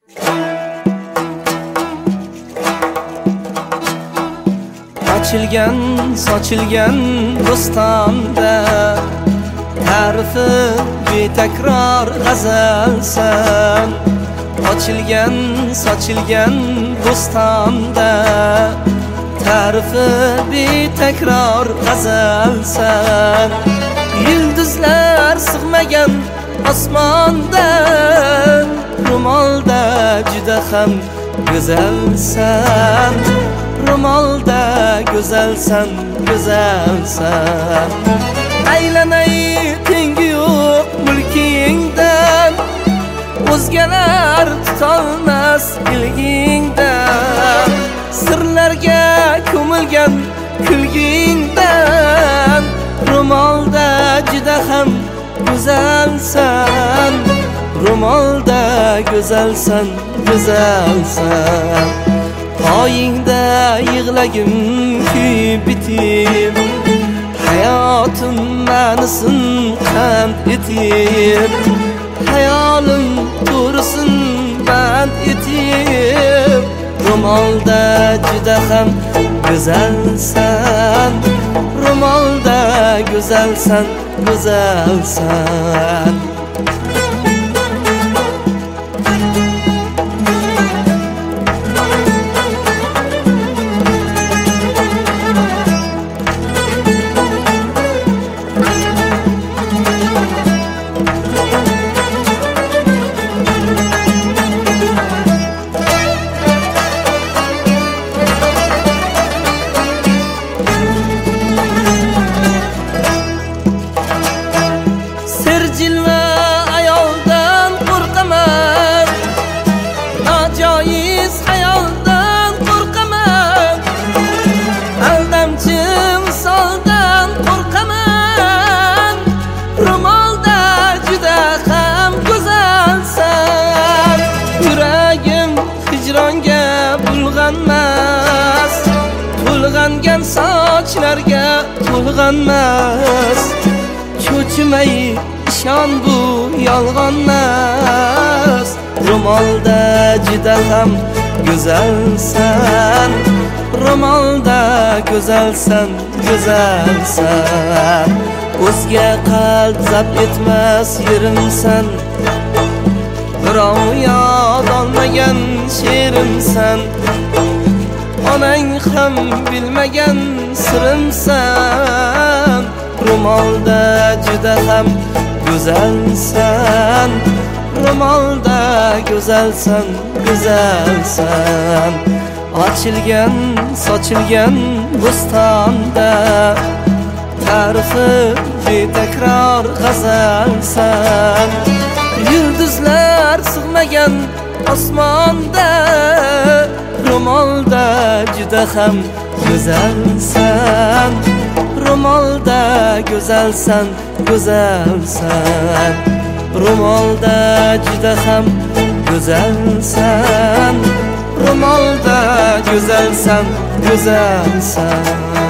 Açilgan, sochilgan bo'stonda ta'rifi betakror g'azalsan. Ochilgan, sochilgan bo'stonda ta'rifi betakror g'azalsan. Yulduzlar sig'magan osmonda ro'molda juda ham go'zalsan. Ro'molda go'zalsan, go'zalsan. Aylanay tengi yo'q mulkingdan, o'zgalar tutolmas ilgingdan. Sirlarga ko'milgan kulgingdan, ro'molda juda ham go'zalsan. Ro'molda go'zalsan, go'zalsan. Poyingda yig'lagim kuyib bitib, hayotim ma'nisin qand etib, hayolim to'risin band etib. Ro'molda juda ham go'zalsan. Ro'molda go'zalsan, go'zalsan. Jilva ayoldan qo'rqaman, nojoiz xayoldan qo'rqaman, aldamchi misoldan qo'rqaman. Ro'molda juda ham go'zalsan. Yuragim hijronga bulg'anmas, to'lg'angan sochlarga to'lg'anmas. Cho'chimay ishon, bu yolg'onmas. Ro'molda juda ham go'zalsan. Ro'molda go'zalsan, go'zalsan. O'zga qalb zabt etmas yerimsan, birov yod olmagan sherimsan. Onang ham bilmagan sirimsan. Ro'molda juda ham go'zalsan. Ro'molda go'zalsan, go'zalsan. Ochilgan, sochilgan bo'stonda ta'rifi betakror g'azalsan. Yulduzlar sig'magan osmonda ro'molda juda ham go'zalsan. Ro'molda go'zalsan, go'zalsan. Ro'molda juda ham go'zalsan. Ro'molda go'zalsan, go'zalsan.